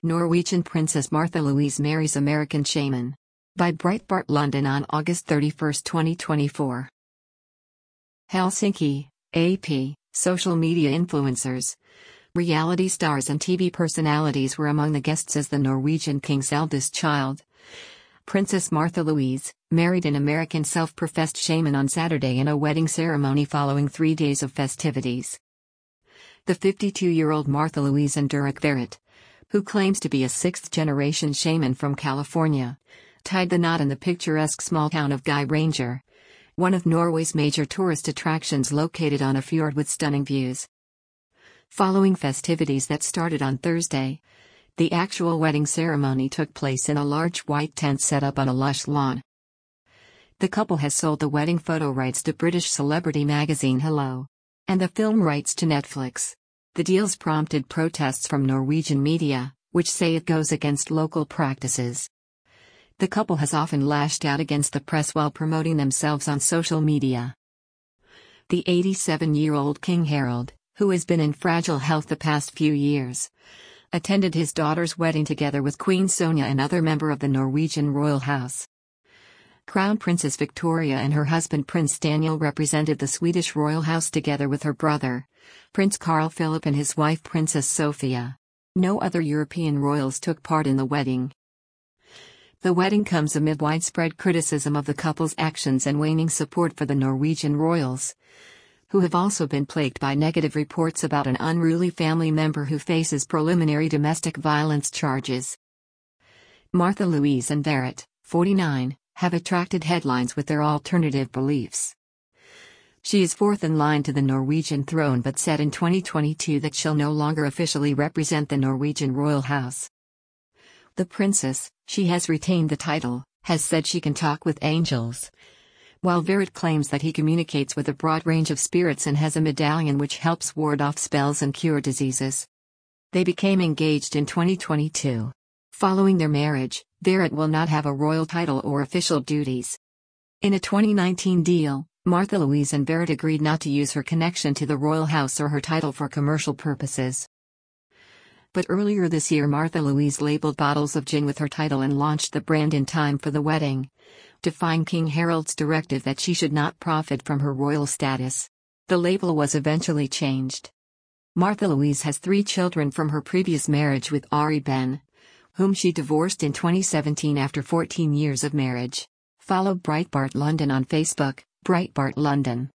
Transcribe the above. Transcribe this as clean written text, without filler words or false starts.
Norwegian Princess Martha Louise marries American shaman. By Breitbart London on August 31, 2024. Helsinki, AP, social media influencers, reality stars and TV personalities were among the guests as the Norwegian king's eldest child, Princess Martha Louise, married an American self-professed shaman on Saturday in a wedding ceremony following 3 days of festivities. The 52-year-old Martha Louise and Derek Verrett, who claims to be a sixth-generation shaman from California, tied the knot in the picturesque small town of Geiranger, one of Norway's major tourist attractions located on a fjord with stunning views. Following festivities that started on Thursday, the actual wedding ceremony took place in a large white tent set up on a lush lawn. The couple has sold the wedding photo rights to British celebrity magazine Hello, and the film rights to Netflix. The deals prompted protests from Norwegian media, which say it goes against local practices. The couple has often lashed out against the press while promoting themselves on social media. The 87-year-old King Harald, who has been in fragile health the past few years, attended his daughter's wedding together with Queen Sonja and other members of the Norwegian royal house. Crown Princess Victoria and her husband Prince Daniel represented the Swedish royal house together with her brother, Prince Carl Philip, and his wife Princess Sofia. No other European royals took part in the wedding. The wedding comes amid widespread criticism of the couple's actions and waning support for the Norwegian royals, who have also been plagued by negative reports about an unruly family member who faces preliminary domestic violence charges. Martha Louise and Verrett, 49, have attracted headlines with their alternative beliefs. She is fourth in line to the Norwegian throne but said in 2022 that she'll no longer officially represent the Norwegian royal house. The princess, she has retained the title, has said she can talk with angels, while Verrett claims that he communicates with a broad range of spirits and has a medallion which helps ward off spells and cure diseases. They became engaged in 2022. Following their marriage, Verrett will not have a royal title or official duties. In a 2019 deal, Martha Louise and Verrett agreed not to use her connection to the royal house or her title for commercial purposes. But earlier this year Martha Louise labeled bottles of gin with her title and launched the brand in time for the wedding, defying King Harald's directive that she should not profit from her royal status. The label was eventually changed. Martha Louise has 3 children from her previous marriage with Ari Behn, whom she divorced in 2017 after 14 years of marriage. Follow Breitbart London on Facebook, Breitbart London.